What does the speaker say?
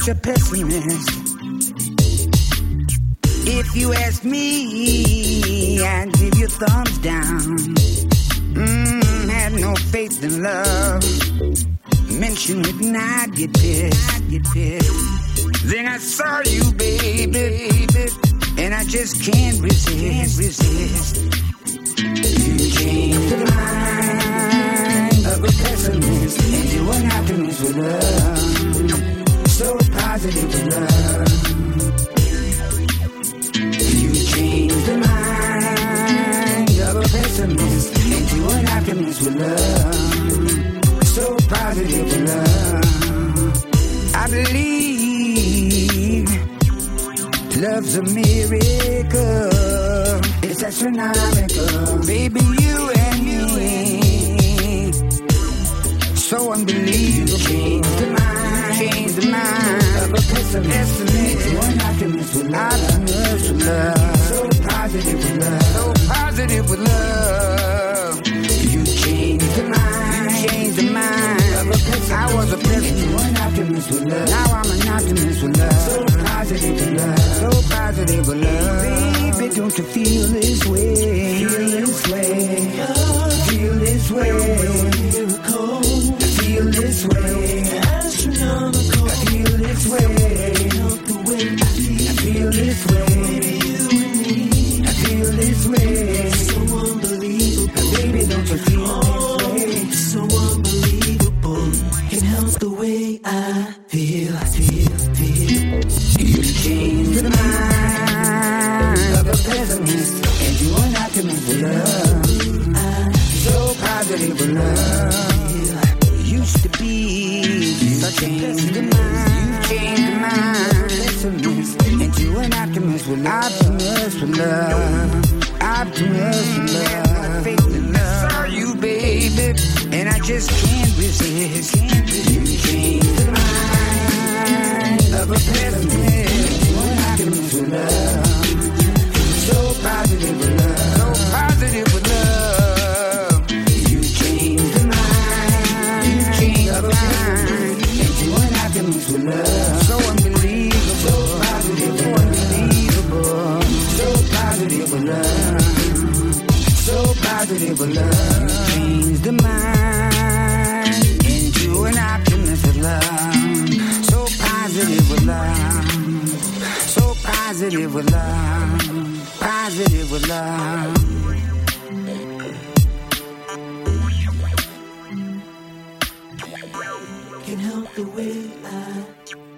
such a pessimist. If you ask me, I'd give you thumbs down. Had no faith in love. Mention it and I'd get pissed. Then I saw you, baby, and I just can't resist. You changed the mind of a pessimist into an optimist with love. So positive with love. You changed the mind of a pessimist into an optimist with love. So positive with love. I believe love's a miracle. It's astronomical. Baby, you and me. So unbelievable. Change the mind of a pessimist into an optimist with love. So positive with love. So positive with love. You changed the mind of a pessimist. I was a pessimist. One optimist with love. Now I'm an optimist with love. So positive with love. So positive with love. Baby, don't you feel this way? Feel this way. Feel this way. Miracle. Feel this way. Astronomical. I feel this way. Not the way I feel. I feel this way. You and me. I feel this way. So unbelievable. Baby, don't you feel this way? So unbelievable. Can't help the way I feel. You changed the mind of a pessimist into an optimist with love. So positive with love. Used to be such a pessimist. You changed the mind pessimist into an optimist with love. Optimist with love. Optimist with love. Faith in love. I saw you, baby, and I just can't resist. You changed the mind of a pessimist into an optimist with love. So positive with love. So positive with love. You changed the mind of a pessimist into an optimist with love. So unbelievable. So positive. So unbelievable. So positive with love. So positive with love. You changed the mind into an optimist with love. So positive with love. So positive with love. Positive with love. Can't help the way I